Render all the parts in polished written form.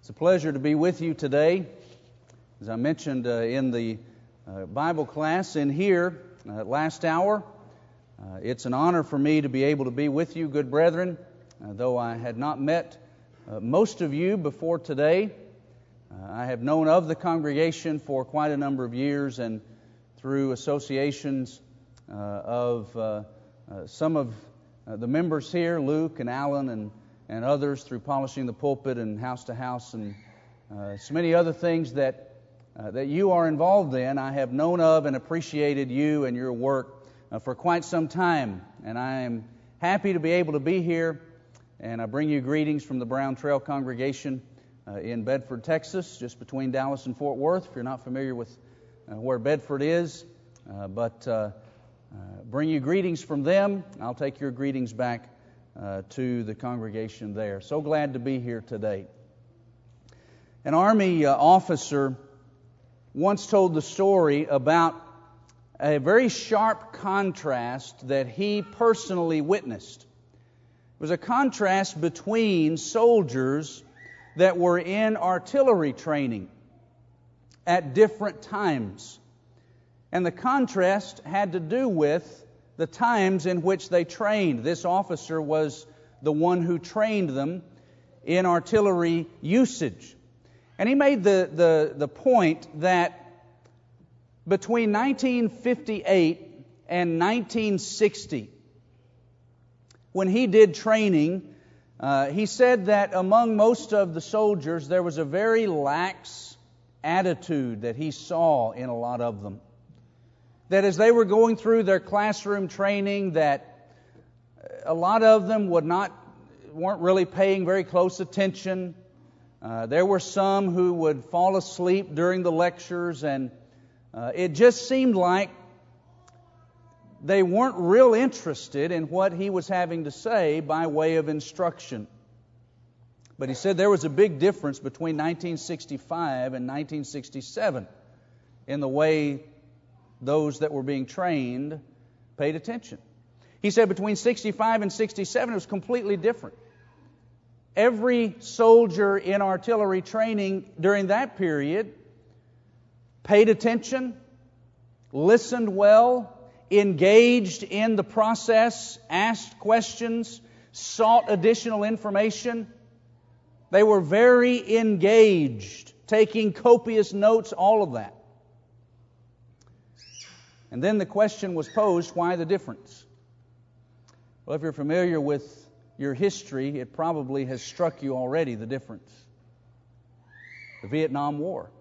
It's a pleasure to be with you today. As I mentioned in the Bible class in here last hour, it's an honor for me to be able to be with you, good brethren. Though I had not met most of you before today, I have known of the congregation for quite a number of years, and through associations of some of the members here, Luke and Alan and others, through polishing the pulpit and house to house and so many other things that you are involved in, I have known of and appreciated you and your work for quite some time. And I am happy to be able to be here, and I bring you greetings from the Brown Trail congregation in Bedford, Texas, just between Dallas and Fort Worth, if you're not familiar with where Bedford is. Bring you greetings from them. I'll take your greetings back to the congregation there. So glad to be here today. An Army officer once told the story about a very sharp contrast that he personally witnessed. It was a contrast between soldiers that were in artillery training at different times. And the contrast had to do with the times in which they trained. This officer was the one who trained them in artillery usage. And he made the point that between 1958 and 1960, when he did training, he said that among most of the soldiers there was a very lax attitude that he saw in a lot of them. That as they were going through their classroom training, that a lot of them weren't really paying very close attention. There were some who would fall asleep during the lectures, and it just seemed like they weren't real interested in what he was having to say by way of instruction. But he said there was a big difference between 1965 and 1967 in the way those that were being trained paid attention. He said between 65 and 67 it was completely different. Every soldier in artillery training during that period paid attention, listened well, engaged in the process, asked questions, sought additional information. They were very engaged, taking copious notes, all of that. And then the question was posed, why the difference? Well, if you're familiar with your history, it probably has struck you already, the difference. The Vietnam War.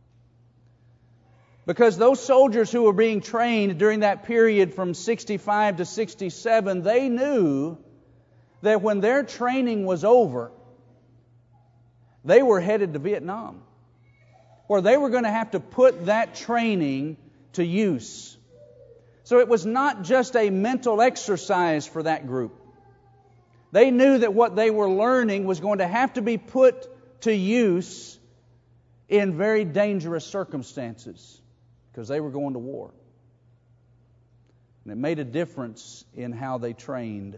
Because those soldiers who were being trained during that period from 65 to 67, they knew that when their training was over, they were headed to Vietnam, where they were going to have to put that training to use. So it was not just a mental exercise for that group. They knew that what they were learning was going to have to be put to use in very dangerous circumstances, because they were going to war. And it made a difference in how they trained.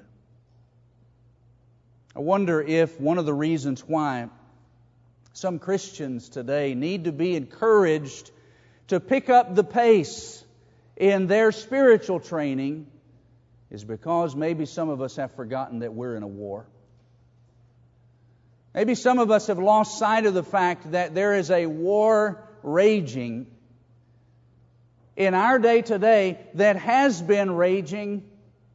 I wonder if one of the reasons why some Christians today need to be encouraged to pick up the pace in their spiritual training is because maybe some of us have forgotten that we're in a war. Maybe some of us have lost sight of the fact that there is a war raging in our day today that has been raging,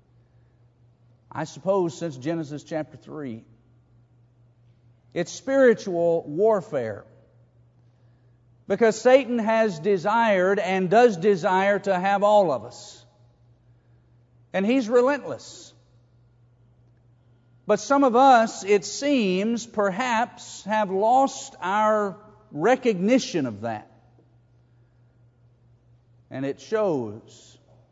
I suppose, since Genesis chapter 3. It's spiritual warfare. Because Satan has desired and does desire to have all of us. And he's relentless. But some of us, it seems, perhaps have lost our recognition of that. And it shows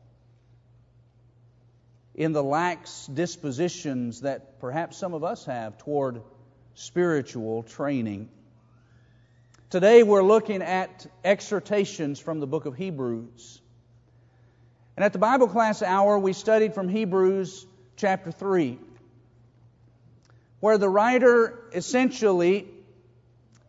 in the lax dispositions that perhaps some of us have toward spiritual training. Today we're looking at exhortations from the book of Hebrews. And at the Bible class hour we studied from Hebrews chapter 3, where the writer essentially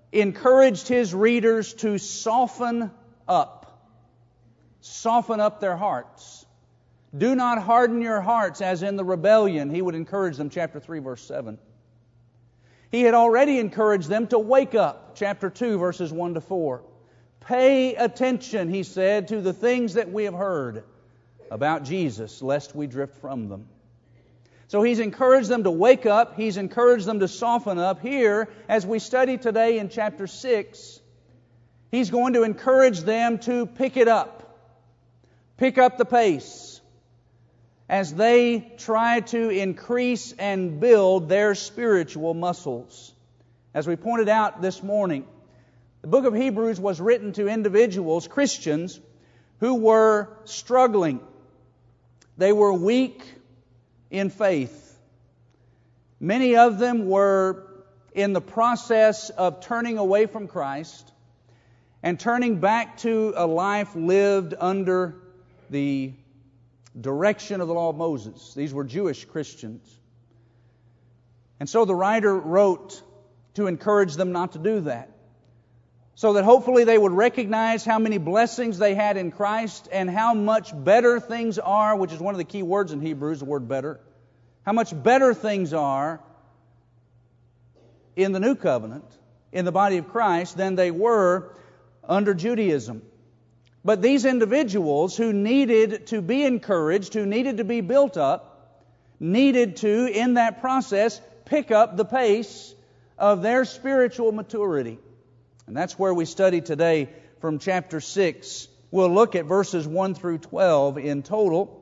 encouraged his readers to soften up their hearts. Do not harden your hearts as in the rebellion. He would encourage them, chapter 3, verse 7. He had already encouraged them to wake up, chapter 2, verses 1 to 4. Pay attention, he said, to the things that we have heard about Jesus, lest we drift from them. So he's encouraged them to wake up. He's encouraged them to soften up. Here, as we study today in chapter 6, he's going to encourage them to pick it up. Pick up the pace as they try to increase and build their spiritual muscles. As we pointed out this morning, the book of Hebrews was written to individuals, Christians, who were struggling. They were weak in faith. Many of them were in the process of turning away from Christ and turning back to a life lived under the direction of the law of Moses. These were Jewish Christians. And so the writer wrote to encourage them not to do that, so that hopefully they would recognize how many blessings they had in Christ and how much better things are, which is one of the key words in Hebrews, the word better. How much better things are in the new covenant, in the body of Christ, than they were under Judaism. But these individuals who needed to be encouraged, who needed to be built up, needed to, in that process, pick up the pace of their spiritual maturity. And that's where we study today from chapter 6. We'll look at verses 1 through 12 in total.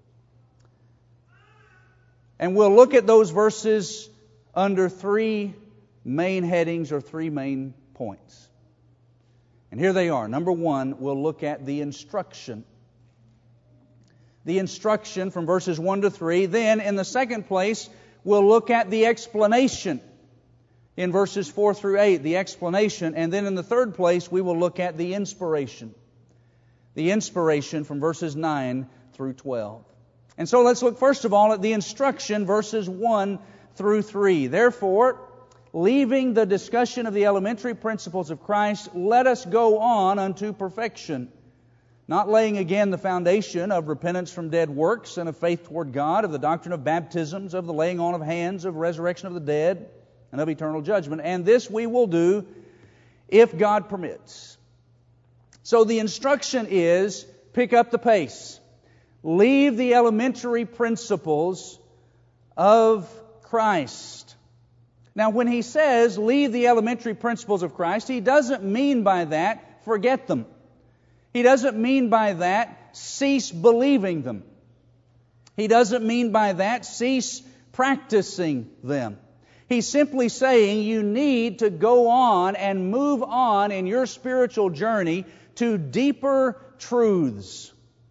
And we'll look at those verses under three main headings or three main points. And here they are. Number one, we'll look at the instruction. The instruction from verses 1 to 3. Then, in the second place, we'll look at the explanation in verses 4 through 8, the explanation. And then in the third place, we will look at the inspiration. The inspiration from verses 9 through 12. And so let's look first of all at the instruction, verses 1 through 3. Therefore, leaving the discussion of the elementary principles of Christ, let us go on unto perfection, not laying again the foundation of repentance from dead works and of faith toward God, of the doctrine of baptisms, of the laying on of hands, of resurrection of the dead, and of eternal judgment. And this we will do if God permits. So the instruction is, pick up the pace. Leave the elementary principles of Christ. Now, when he says, leave the elementary principles of Christ, he doesn't mean by that, forget them. He doesn't mean by that, cease believing them. He doesn't mean by that, cease practicing them. He's simply saying you need to go on and move on in your spiritual journey to deeper truths.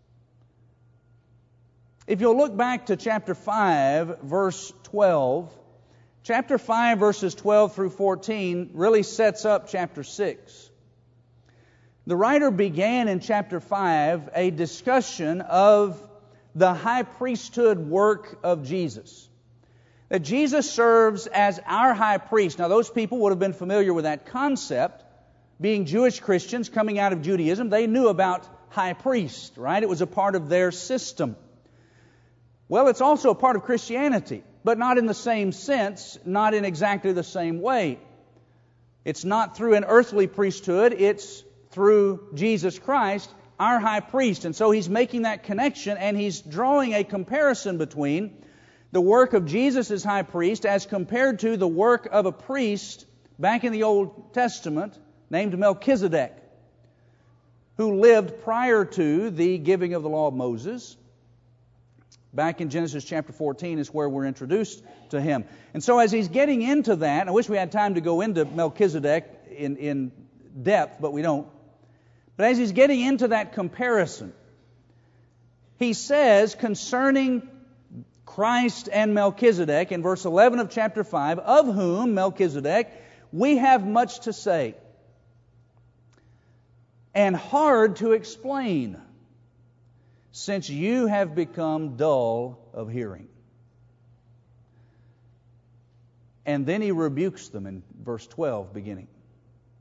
If you'll look back to chapter 5, verse 12, chapter 5, verses 12 through 14 really sets up chapter 6. The writer began in chapter 5 a discussion of the high priesthood work of Jesus. That Jesus serves as our high priest. Now, those people would have been familiar with that concept. Being Jewish Christians coming out of Judaism, they knew about high priest, right? It was a part of their system. Well, it's also a part of Christianity, but not in the same sense, not in exactly the same way. It's not through an earthly priesthood, it's through Jesus Christ, our high priest. And so he's making that connection, and he's drawing a comparison between the work of Jesus as high priest as compared to the work of a priest back in the Old Testament named Melchizedek, who lived prior to the giving of the law of Moses. Back in Genesis chapter 14 is where we're introduced to him. And so as he's getting into that, I wish we had time to go into Melchizedek in depth, but we don't. But as he's getting into that comparison, he says concerning Christ and Melchizedek in verse 11 of chapter 5, of whom, Melchizedek, we have much to say and hard to explain, since you have become dull of hearing. And then he rebukes them in verse 12 beginning.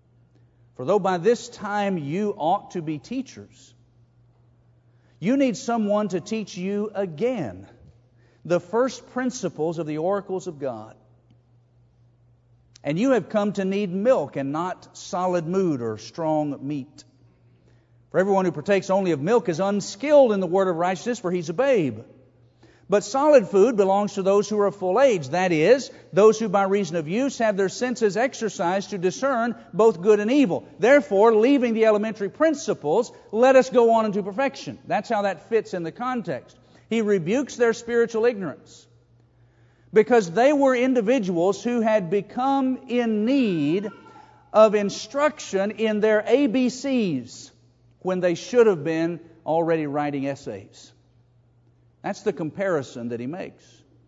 For though by this time you ought to be teachers, you need someone to teach you again the first principles of the oracles of God. And you have come to need milk and not solid food or strong meat. For everyone who partakes only of milk is unskilled in the word of righteousness, for he's a babe. But solid food belongs to those who are of full age, that is, those who by reason of use have their senses exercised to discern both good and evil. Therefore, leaving the elementary principles, let us go on into perfection. That's how that fits in the context. He rebukes their spiritual ignorance, because they were individuals who had become in need of instruction in their ABCs when they should have been already writing essays. That's the comparison that he makes.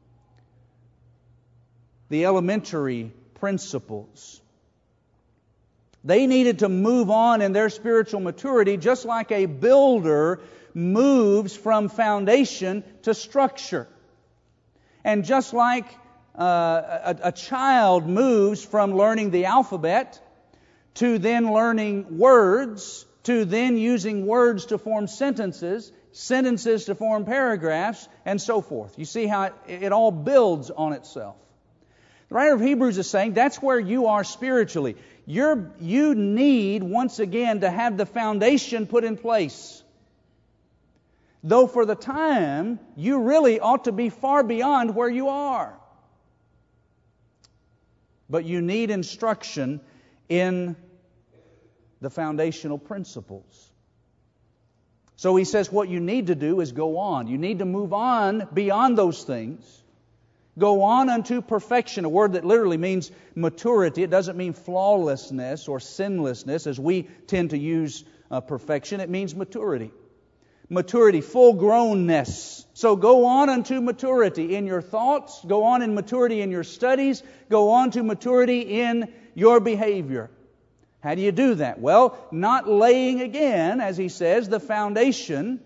The elementary principles. They needed to move on in their spiritual maturity just like a builder moves from foundation to structure. And just like a child moves from learning the alphabet to then learning words, to then using words to form sentences, sentences to form paragraphs, and so forth. You see how it all builds on itself. The writer of Hebrews is saying that's where you are spiritually. You need, once again, to have the foundation put in place. Though for the time, you really ought to be far beyond where you are. But you need instruction in the foundational principles. So he says what you need to do is go on. You need to move on beyond those things. Go on unto perfection, a word that literally means maturity. It doesn't mean flawlessness or sinlessness as we tend to use perfection. It means maturity. Maturity, full-grownness. So go on unto maturity in your thoughts. Go on in maturity in your studies. Go on to maturity in your behavior. How do you do that? Well, not laying again, as he says, the foundation,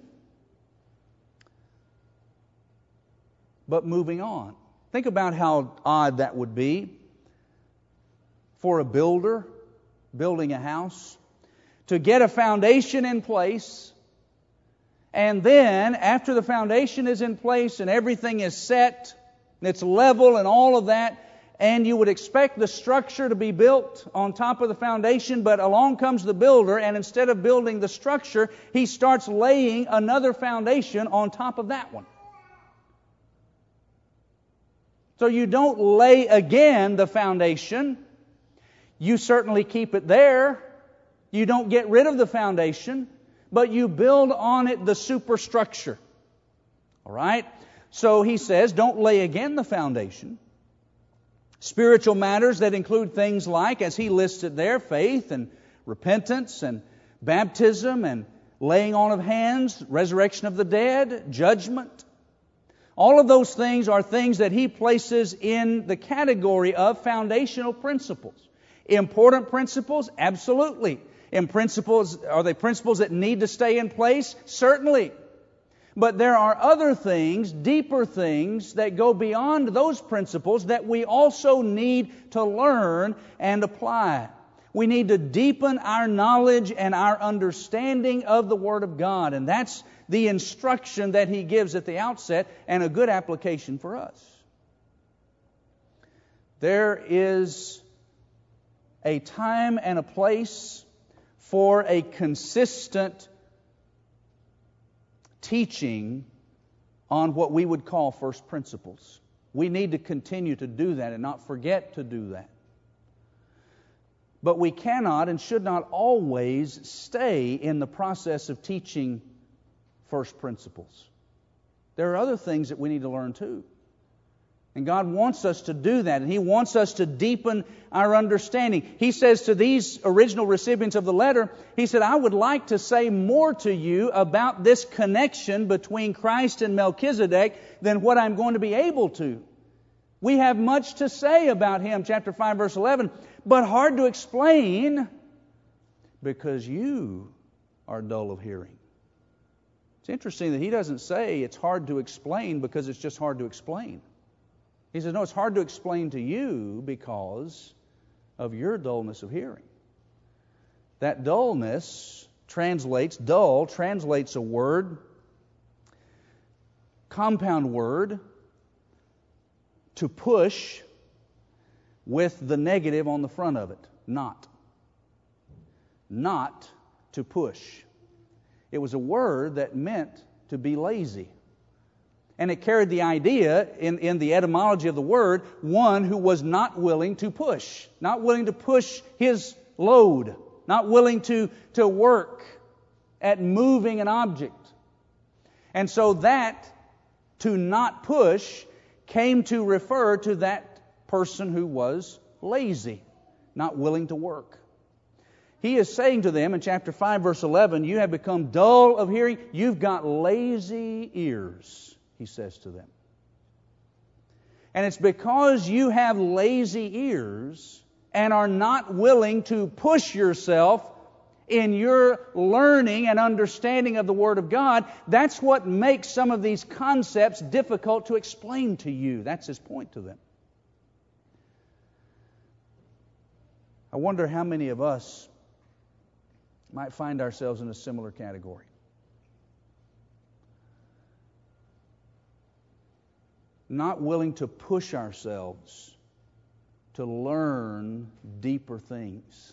but moving on. Think about how odd that would be for a builder building a house to get a foundation in place, and then after the foundation is in place and everything is set and it's level and all of that, and you would expect the structure to be built on top of the foundation, but along comes the builder, and instead of building the structure, he starts laying another foundation on top of that one. So you don't lay again the foundation. You certainly keep it there. You don't get rid of the foundation, but you build on it the superstructure. All right? So he says, don't lay again the foundation. Spiritual matters that include things like, as he listed there, faith and repentance and baptism and laying on of hands, resurrection of the dead, judgment. All of those things are things that he places in the category of foundational principles. Important principles? Absolutely. Are they principles that need to stay in place? Certainly. But there are other things, deeper things, that go beyond those principles that we also need to learn and apply. We need to deepen our knowledge and our understanding of the Word of God. And that's the instruction that he gives at the outset, and a good application for us. There is a time and a place for a consistent teaching on what we would call first principles. We need to continue to do that and not forget to do that. But we cannot and should not always stay in the process of teaching first principles. There are other things that we need to learn too. And God wants us to do that, and He wants us to deepen our understanding. He says to these original recipients of the letter, He said, I would like to say more to you about this connection between Christ and Melchizedek than what I'm going to be able to. We have much to say about Him, chapter 5, verse 11, but hard to explain because you are dull of hearing. It's interesting that He doesn't say it's hard to explain because it's just hard to explain. He says, no, it's hard to explain to you because of your dullness of hearing. That dullness translates a word, compound word, to push with the negative on the front of it. Not. Not to push. It was a word that meant to be lazy. And it carried the idea, in the etymology of the word, one who was not willing to push. Not willing to push his load. Not willing to work at moving an object. And so that, to not push, came to refer to that person who was lazy, not willing to work. He is saying to them in chapter 5, verse 11, you have become dull of hearing. You've got lazy ears, he says to them. And it's because you have lazy ears and are not willing to push yourself in your learning and understanding of the Word of God, that's what makes some of these concepts difficult to explain to you. That's his point to them. I wonder how many of us might find ourselves in a similar category. Not willing to push ourselves to learn deeper things.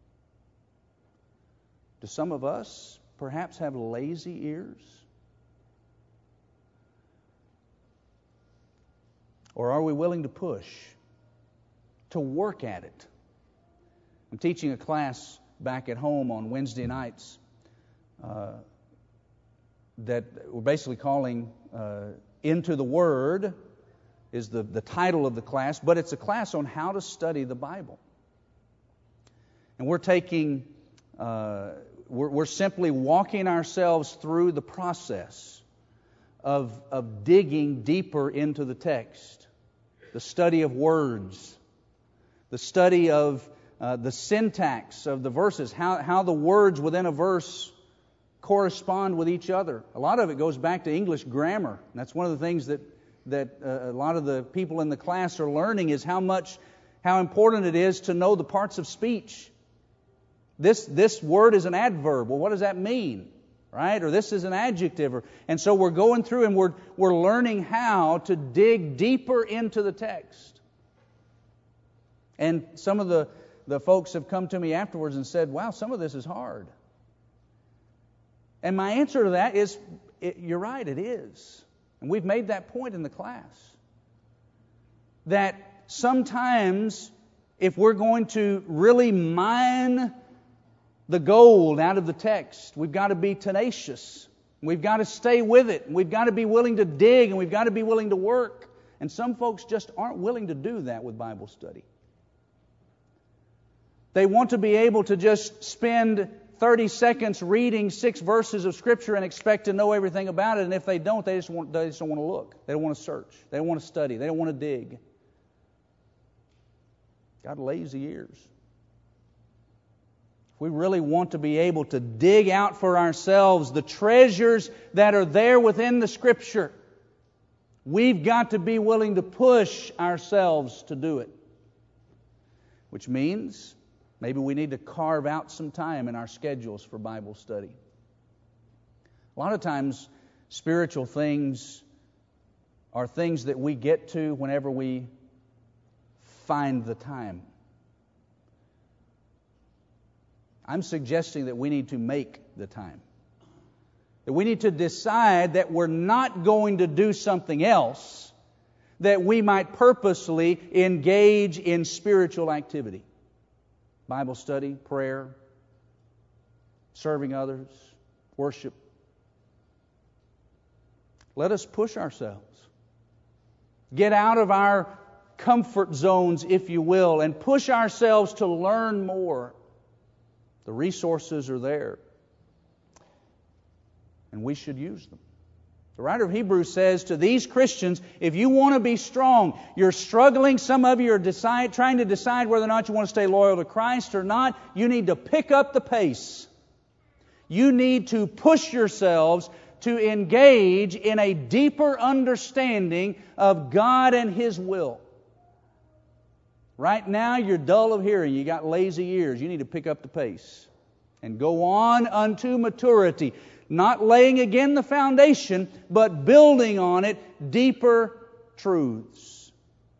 Do some of us perhaps have lazy ears? Or are we willing to push, to work at it? I'm teaching a class back at home on Wednesday nights that we're basically calling Into the Word is the title of the class, but it's a class on how to study the Bible. And we're taking, we're simply walking ourselves through the process of digging deeper into the text, the study of words, the study of the syntax of the verses, how the words within a verse correspond with each other. A lot of it goes back to English grammar. And that's one of the things that a lot of the people in the class are learning is how important it is to know the parts of speech. This word is an adverb. Well, what does that mean? Right? Or this is an adjective. And so we're going through and we're learning how to dig deeper into the text. And some of the folks have come to me afterwards and said, wow, some of this is hard. And my answer to that is, you're right, it is. And we've made that point in the class. That sometimes, if we're going to really mine the gold out of the text, we've got to be tenacious. We've got to stay with it. We've got to be willing to dig, and we've got to be willing to work. And some folks just aren't willing to do that with Bible study. They want to be able to just spend 30 seconds reading 6 verses of Scripture and expect to know everything about it. And if they don't, they just don't want to look. They don't want to search. They don't want to study. They don't want to dig. Got lazy ears. If we really want to be able to dig out for ourselves the treasures that are there within the Scripture, we've got to be willing to push ourselves to do it. Which means maybe we need to carve out some time in our schedules for Bible study. A lot of times, spiritual things are things that we get to whenever we find the time. I'm suggesting that we need to make the time. That we need to decide that we're not going to do something else, that we might purposely engage in spiritual activity. Bible study, prayer, serving others, worship. Let us push ourselves. Get out of our comfort zones, if you will, and push ourselves to learn more. The resources are there, and we should use them. The writer of Hebrews says to these Christians, if you want to be strong, you're struggling, some of you are trying to decide whether or not you want to stay loyal to Christ or not, you need to pick up the pace. You need to push yourselves to engage in a deeper understanding of God and His will. Right now, you're dull of hearing. You got lazy ears. You need to pick up the pace. and go on unto maturity, not laying again the foundation, but building on it deeper truths.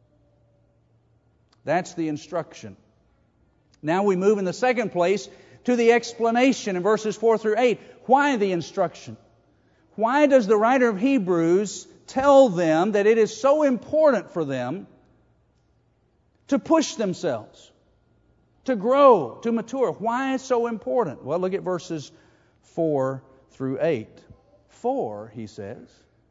That's the instruction. Now we move in the second place to the explanation in verses 4 through 8. Why the instruction? Why does the writer of Hebrews tell them that it is so important for them to push themselves, to grow, to mature? Why is it so important? Well, look at verses 4 through 8. For, he says,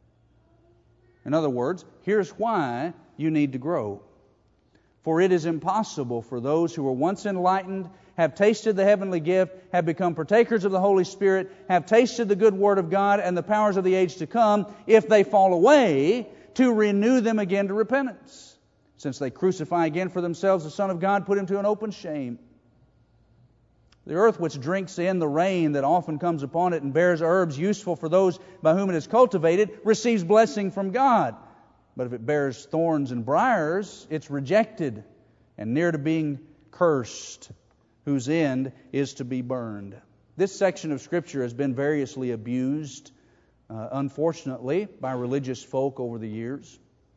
in other words, here's why you need to grow. For it is impossible for those who were once enlightened, have tasted the heavenly gift, have become partakers of the Holy Spirit, have tasted the good word of God and the powers of the age to come, if they fall away, to renew them again to repentance. Since they crucify again for themselves the Son of God, put him to an open shame. The earth which drinks in the rain that often comes upon it and bears herbs useful for those by whom it is cultivated, receives blessing from God. But if it bears thorns and briars, it's rejected and near to being cursed, whose end is to be burned. This section of Scripture has been variously abused, unfortunately, by religious folk over the years.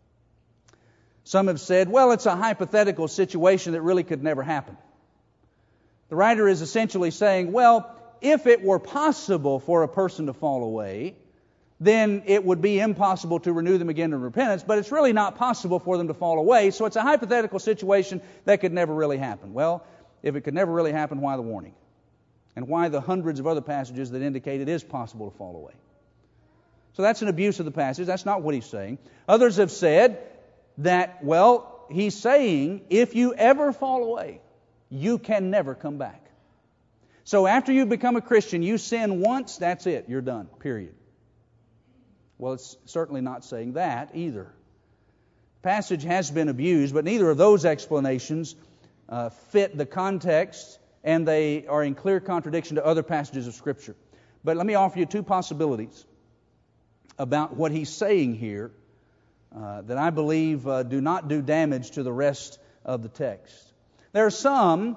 Some have said, well, it's a hypothetical situation that really could never happen. The writer is essentially saying, well, if it were possible for a person to fall away, then it would be impossible to renew them again to repentance, but it's really not possible for them to fall away, so it's a hypothetical situation that could never really happen. Well, if it could never really happen, why the warning? And why the hundreds of other passages that indicate it is possible to fall away? So that's an abuse of the passage. That's not what he's saying. Others have said that, well, he's saying if you ever fall away, you can never come back. So after you become a Christian, you sin once, that's it. You're done, period. Well, it's certainly not saying that either. The passage has been abused, but neither of those explanations fit the context, and they are in clear contradiction to other passages of Scripture. But let me offer you two possibilities about what he's saying here that I believe do not do damage to the rest of the text. There are some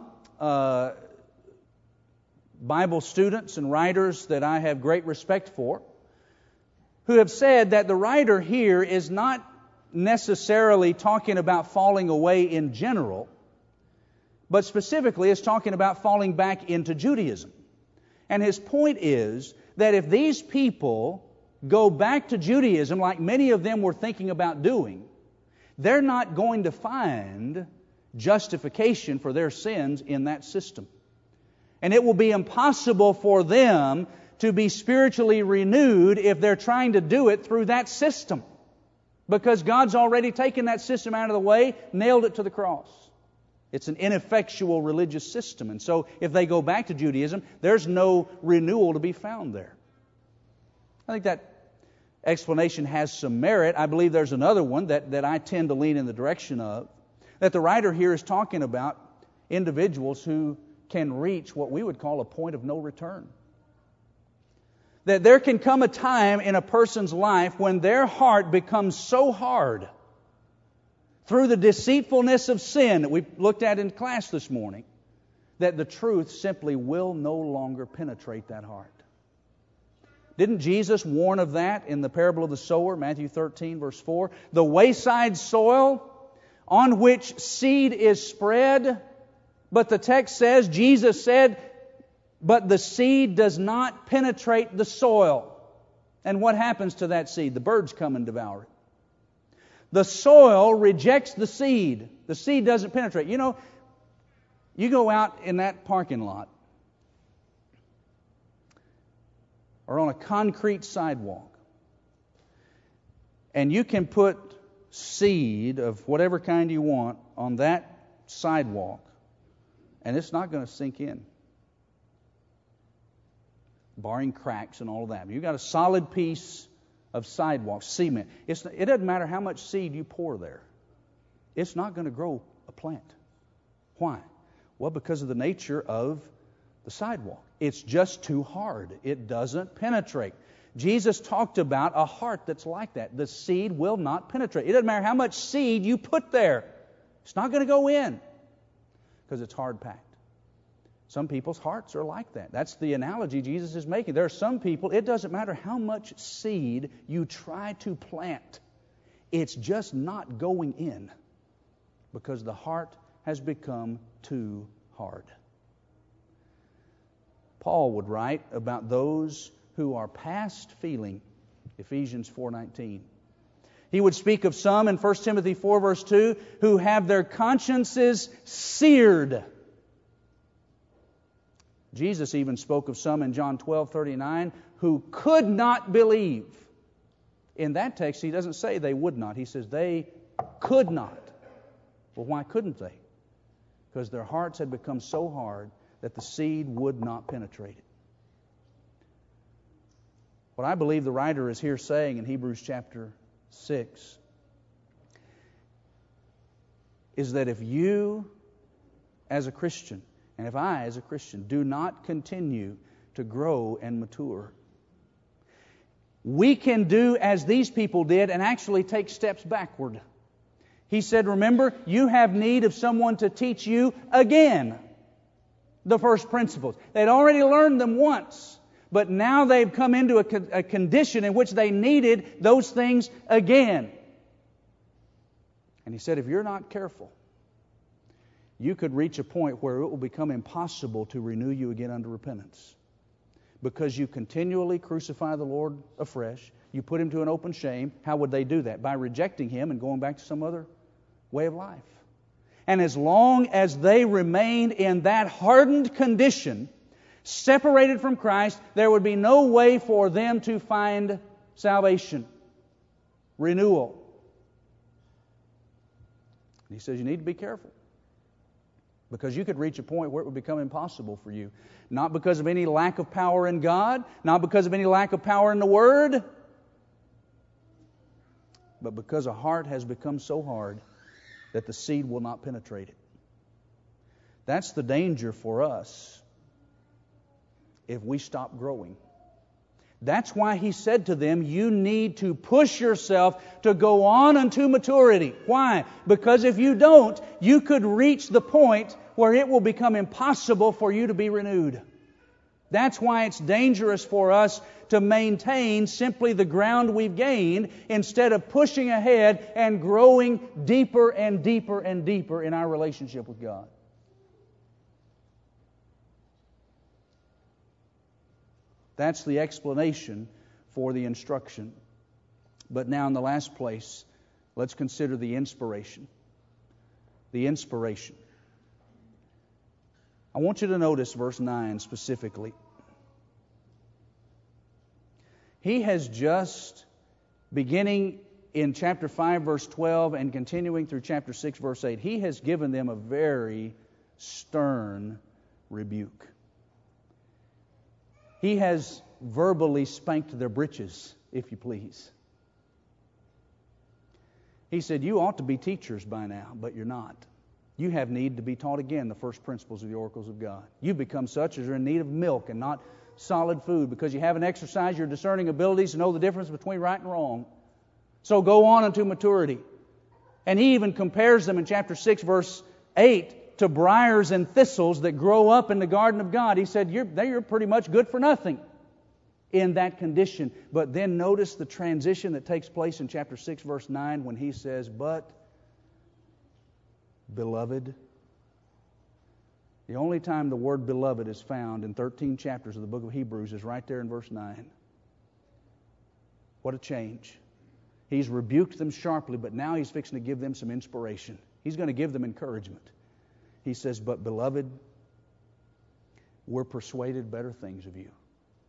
Bible students and writers that I have great respect for who have said that the writer here is not necessarily talking about falling away in general, but specifically is talking about falling back into Judaism. And his point is that if these people go back to Judaism, like many of them were thinking about doing, they're not going to find justification for their sins in that system. And it will be impossible for them to be spiritually renewed if they're trying to do it through that system. Because God's already taken that system out of the way, nailed it to the cross. It's an ineffectual religious system. And so if they go back to Judaism, there's no renewal to be found there. I think that explanation has some merit. I believe there's another one that I tend to lean in the direction of, that the writer here is talking about individuals who can reach what we would call a point of no return. That there can come a time in a person's life when their heart becomes so hard through the deceitfulness of sin that we looked at in class this morning, that the truth simply will no longer penetrate that heart. Didn't Jesus warn of that in the parable of the sower, Matthew 13, verse 4? The wayside soil on which seed is spread, but the text says, Jesus said, but the seed does not penetrate the soil. And what happens to that seed? The birds come and devour it. The soil rejects the seed. The seed doesn't penetrate. You know, you go out in that parking lot or on a concrete sidewalk, and you can put seed of whatever kind you want on that sidewalk, and it's not going to sink in, barring cracks and all of that. You've got a solid piece of sidewalk, cement. It doesn't matter how much seed you pour there. It's not going to grow a plant. Why? Well, because of the nature of the sidewalk. It's just too hard. It doesn't penetrate. Jesus talked about a heart that's like that. The seed will not penetrate. It doesn't matter how much seed you put there. It's not going to go in because it's hard packed. Some people's hearts are like that. That's the analogy Jesus is making. There are some people, it doesn't matter how much seed you try to plant, it's just not going in because the heart has become too hard. Paul would write about those who are past feeling, Ephesians 4:19. He would speak of some in 1 Timothy 4 verse 2 who have their consciences seared. Jesus even spoke of some in John 12:39 who could not believe. In that text, he doesn't say they would not. He says they could not. Well, why couldn't they? Because their hearts had become so hard that the seed would not penetrate it. What I believe the writer is here saying in Hebrews chapter 6 is that if you as a Christian, and if I as a Christian, do not continue to grow and mature, we can do as these people did and actually take steps backward. He said, remember, you have need of someone to teach you again the first principles. They'd already learned them once, but now they've come into a condition in which they needed those things again. And he said, if you're not careful, you could reach a point where it will become impossible to renew you again unto repentance. Because you continually crucify the Lord afresh. You put Him to an open shame. How would they do that? By rejecting Him and going back to some other way of life. And as long as they remained in that hardened condition, separated from Christ, there would be no way for them to find salvation, renewal. And he says you need to be careful. Because you could reach a point where it would become impossible for you. Not because of any lack of power in God, not because of any lack of power in the Word, but because a heart has become so hard that the seed will not penetrate it. That's the danger for us if we stop growing. That's why he said to them, you need to push yourself to go on unto maturity. Why? Because if you don't, you could reach the point where it will become impossible for you to be renewed. That's why it's dangerous for us to maintain simply the ground we've gained instead of pushing ahead and growing deeper and deeper and deeper in our relationship with God. That's the explanation for the instruction. But now in the last place, let's consider the inspiration. The inspiration. I want you to notice verse 9 specifically. He has just, beginning in chapter 5 verse 12 and continuing through chapter 6 verse 8, he has given them a very stern rebuke. He has verbally spanked their britches, if you please. He said, you ought to be teachers by now, but you're not. You have need to be taught again the first principles of the oracles of God. You've become such as are in need of milk and not solid food because you haven't exercised your discerning abilities to know the difference between right and wrong. So go on unto maturity. And he even compares them in chapter 6 verse 8 to briars and thistles that grow up in the garden of God. He said, you're pretty much good for nothing in that condition. But then notice the transition that takes place in chapter 6 verse 9 when he says, but beloved. The only time the word beloved is found in 13 chapters of the book of Hebrews is right there in verse 9. What a change. He's rebuked them sharply, but now he's fixing to give them some inspiration. He's going to give them encouragement. He says, but beloved, we're persuaded better things of you.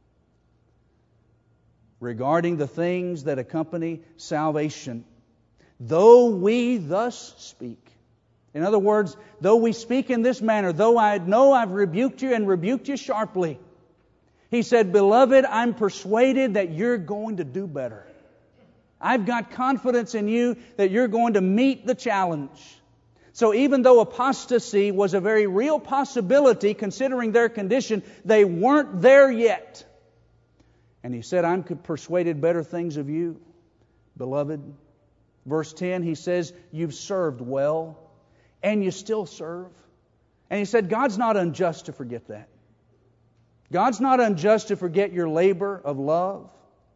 Regarding the things that accompany salvation, though we thus speak. In other words, though we speak in this manner, though I know I've rebuked you and rebuked you sharply, he said, beloved, I'm persuaded that you're going to do better. I've got confidence in you that you're going to meet the challenge. So even though apostasy was a very real possibility considering their condition, they weren't there yet. And he said, I'm persuaded better things of you, beloved. Verse 10, he says, you've served well, and you still serve. And he said, God's not unjust to forget that. God's not unjust to forget your labor of love,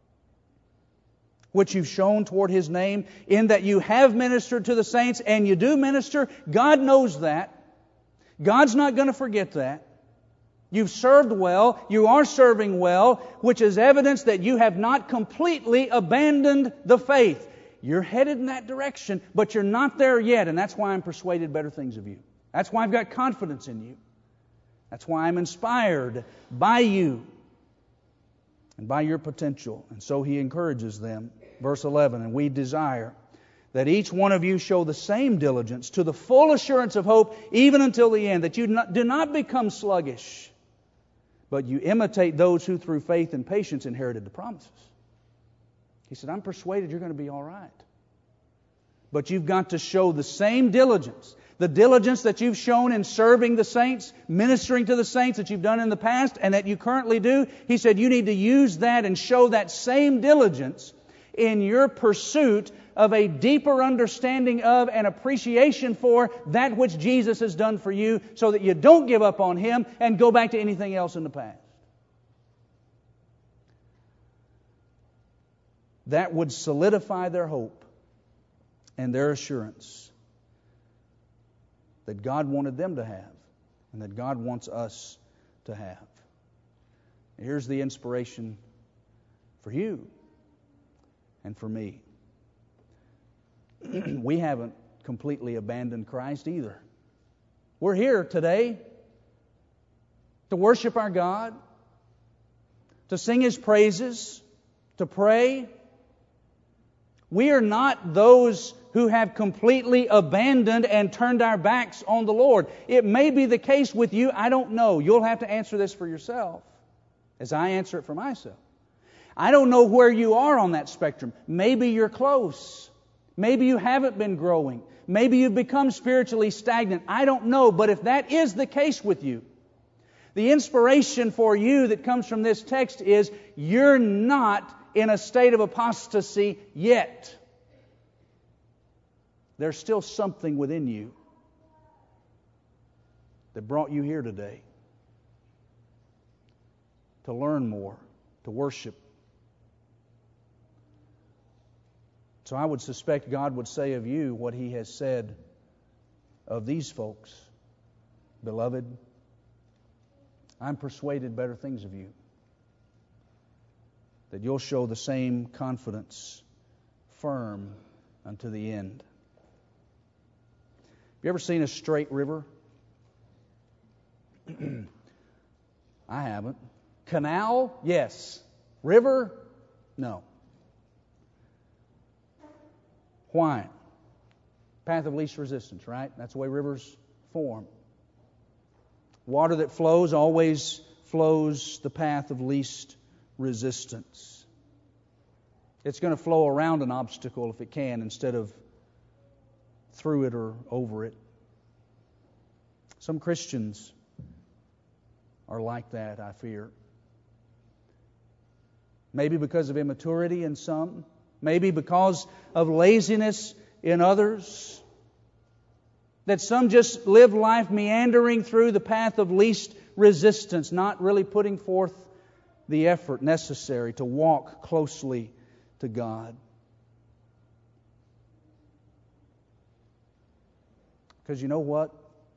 which you've shown toward His name, in that you have ministered to the saints, and you do minister. God knows that. God's not going to forget that. You've served well, you are serving well, which is evidence that you have not completely abandoned the faith. You're headed in that direction, but you're not there yet, and that's why I'm persuaded better things of you. That's why I've got confidence in you. That's why I'm inspired by you and by your potential. And so he encourages them. Verse 11, and we desire that each one of you show the same diligence to the full assurance of hope, even until the end, that you do not become sluggish, but you imitate those who through faith and patience inherited the promises. He said, I'm persuaded you're going to be all right. But you've got to show the same diligence. The diligence that you've shown in serving the saints, ministering to the saints that you've done in the past and that you currently do. He said you need to use that and show that same diligence in your pursuit of a deeper understanding of and appreciation for that which Jesus has done for you, so that you don't give up on Him and go back to anything else in the past. That would solidify their hope and their assurance that God wanted them to have and that God wants us to have. Here's the inspiration for you and for me. We haven't completely abandoned Christ either. We're here today to worship our God, to sing His praises, to pray. We are not those who have completely abandoned and turned our backs on the Lord. It may be the case with you. I don't know. You'll have to answer this for yourself, as I answer it for myself. I don't know where you are on that spectrum. Maybe you're close. Maybe you haven't been growing. Maybe you've become spiritually stagnant. I don't know. But if that is the case with you, the inspiration for you that comes from this text is you're not in a state of apostasy yet. There's still something within you that brought you here today to learn more, to worship. So I would suspect God would say of you what He has said of these folks. Beloved, I'm persuaded better things of you, that you'll show the same confidence, firm unto the end. Have you ever seen a straight river? I haven't. Canal? Yes. River? No. Why? Path of least resistance, right? That's the way rivers form. Water that flows always flows the path of least resistance. It's going to flow around an obstacle if it can, instead of through it or over it. Some Christians are like that, I fear. Maybe because of immaturity in some, maybe because of laziness in others, that some just live life meandering through the path of least resistance, not really putting forth the effort necessary to walk closely to God. Because you know what?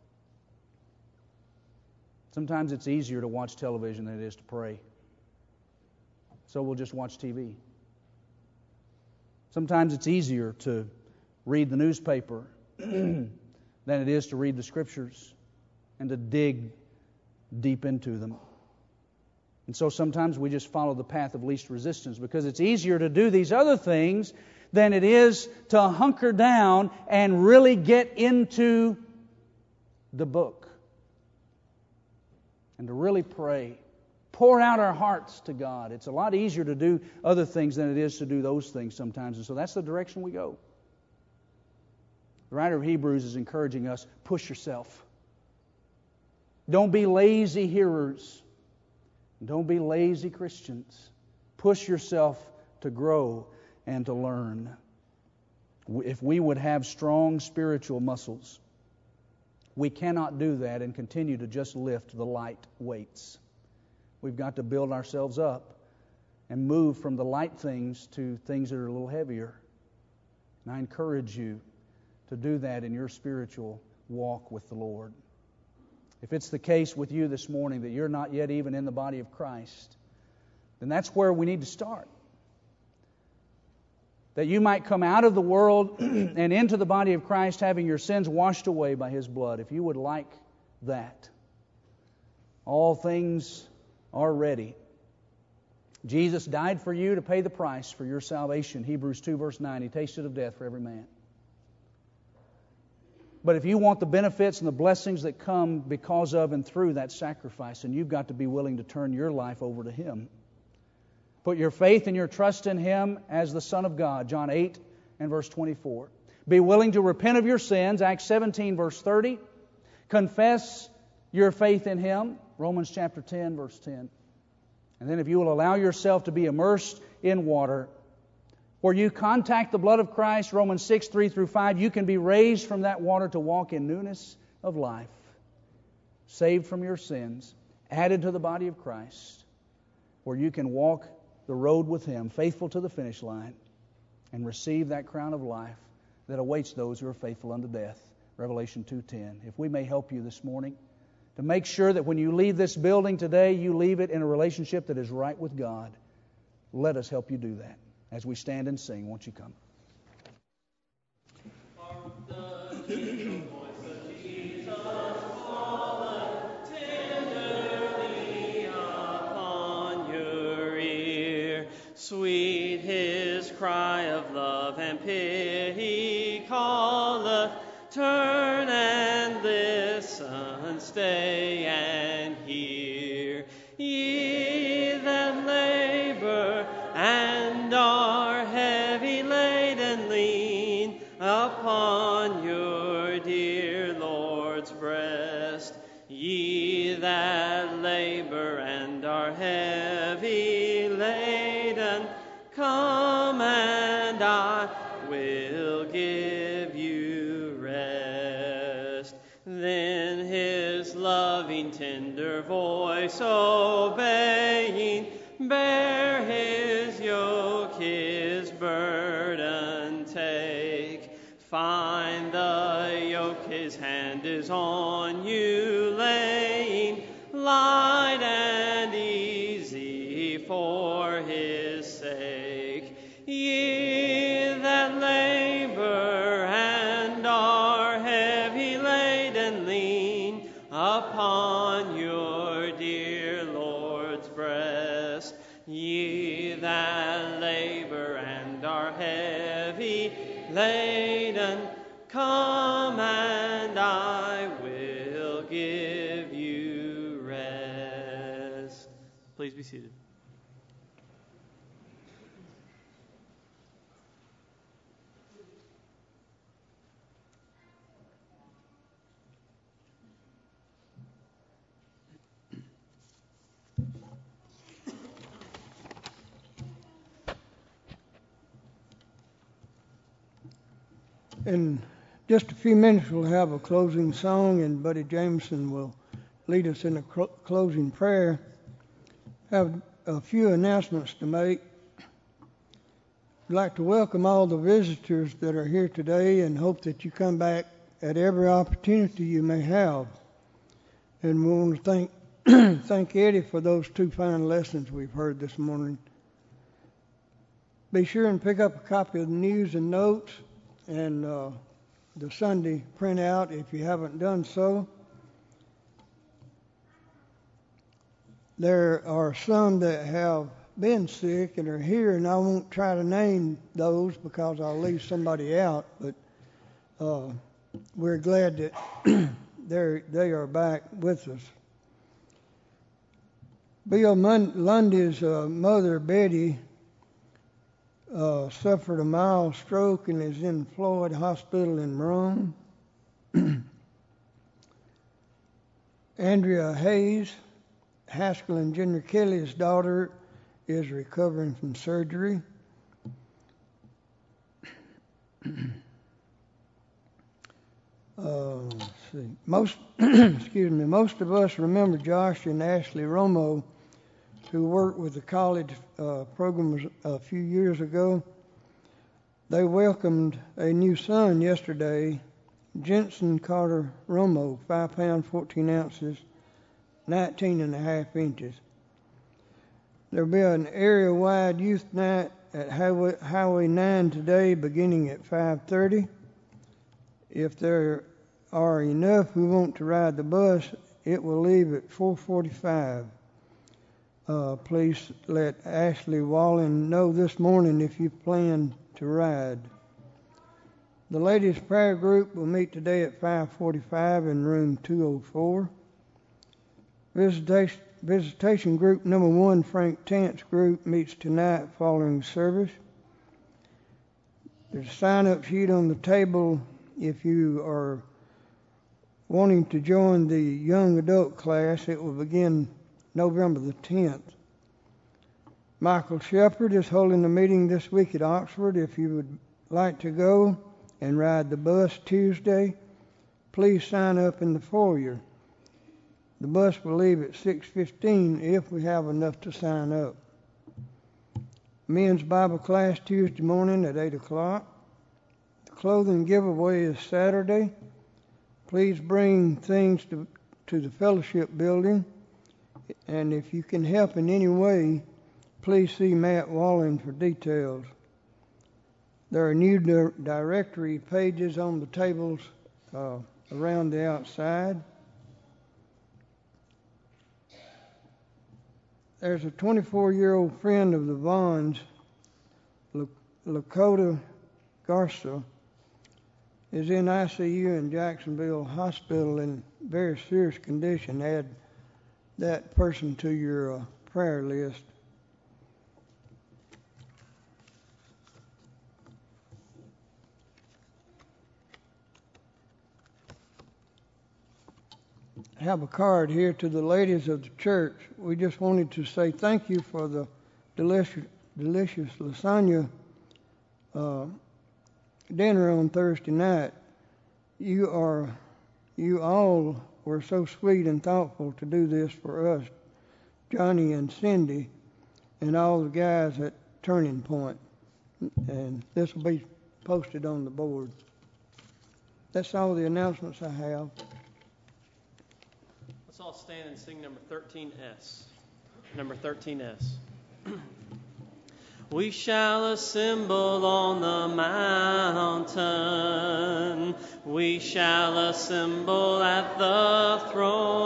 Sometimes it's easier to watch television than it is to pray. So we'll just watch TV. Sometimes it's easier to read the newspaper than it is to read the Scriptures and to dig deep into them. And so sometimes we just follow the path of least resistance because it's easier to do these other things than it is to hunker down and really get into the book and to really pray. Pour out our hearts to God. It's a lot easier to do other things than it is to do those things sometimes. And so that's the direction we go. The writer of Hebrews is encouraging us, push yourself. Don't be lazy hearers. Don't be lazy Christians. Push yourself to grow and to learn. If we would have strong spiritual muscles, We cannot do that and continue to just lift the light weights. We've got to build ourselves up and move from the light things to things that are a little heavier. And I encourage you to do that in your spiritual walk with the Lord. If it's the case with you this morning that you're not yet even in the body of Christ, then that's where we need to start. That you might come out of the world and into the body of Christ having your sins washed away by His blood. If you would like that, all things are ready. Jesus died for you to pay the price for your salvation. Hebrews 2 verse 9, He tasted of death for every man. But if you want the benefits and the blessings that come because of and through that sacrifice, then you've got to be willing to turn your life over to Him. Put your faith and your trust in Him as the Son of God, John 8 and verse 24. Be willing to repent of your sins, Acts 17 verse 30. Confess your faith in Him, Romans chapter 10 verse 10. And then if you will allow yourself to be immersed in water, where you contact the blood of Christ, Romans 6, 3 through 5, you can be raised from that water to walk in newness of life, saved from your sins, added to the body of Christ, where you can walk the road with Him, faithful to the finish line, and receive that crown of life that awaits those who are faithful unto death, Revelation 2:10. If we may help you this morning, to make sure that when you leave this building today, you leave it in a relationship that is right with God. Let us help you do that. As we stand and sing, won't you come? Sweet His cry of love and pity calleth, turn and listen, stay and hear. Ye that labor and are heavy laden, lean upon your dear Lord's breast. Ye that labor and are heavy laden, come and I will give you rest. Then His loving tender voice obeying, bear His yoke, His burden take. Find the yoke His hand is on you laying, light and easy for His sake. Ye that labor and are heavy laden, lean upon your dear Lord's breast. Ye that labor and are heavy laden, come and I will give you rest. Please be seated. In just a few minutes, we'll have a closing song, and Buddy Jameson will lead us in a closing prayer. I have a few announcements to make. I'd like to welcome all the visitors that are here today and hope that you come back at every opportunity you may have. And we want to thank Eddie for those 2 fine lessons we've heard this morning. Be sure and pick up a copy of the news and notes and the Sunday printout if you haven't done so. There are some that have been sick and are here, and I won't try to name those because I'll leave somebody out, but we're glad that they are back with us. Bill Lundy's mother, Betty, suffered a mild stroke and is in Floyd Hospital in Rome. Andrea Hayes, Haskell and Junior Kelly's daughter, is recovering from surgery. Let's Most most of us remember Josh and Ashley Romo, who worked with the college programs a few years ago. They welcomed a new son yesterday, Jensen Carter Romo, 5 pounds 14 ounces, 19.5 inches. There'll be an area-wide youth night at Highway 9 today, beginning at 5:30. If there are enough who want to ride the bus, it will leave at 4:45. Please let Ashley Wallen know this morning if you plan to ride. The ladies' prayer group will meet today at 5:45 in room 204. Visitation group number 1, Frank Tant's group, meets tonight following service. There's a sign-up sheet on the table if you are wanting to join the young adult class. It will begin November the 10th. Michael Shepard is holding a meeting this week at Oxford. If you would like to go and ride the bus Tuesday, please sign up in the foyer. The bus will leave at 6:15 if we have enough to sign up. Men's Bible class Tuesday morning at 8 o'clock. The clothing giveaway is Saturday. Please bring things to the fellowship building. And if you can help in any way, please see Matt Wallen for details. There are new directory pages on the tables around the outside. There's a 24-year-old friend of the Vaughns, Lakota Garza, is in ICU in Jacksonville Hospital in very serious condition. Add that person to your prayer list. I have a card here to the ladies of the church. We just wanted to say thank you for the delicious lasagna dinner on Thursday night. You all were so sweet and thoughtful to do this for us, Johnny and Cindy, and all the guys at Turning Point. And this will be posted on the board. That's all the announcements I have. Let's all stand and sing number 13S. Number 13S. We shall assemble on the mountain. We shall assemble at the throne.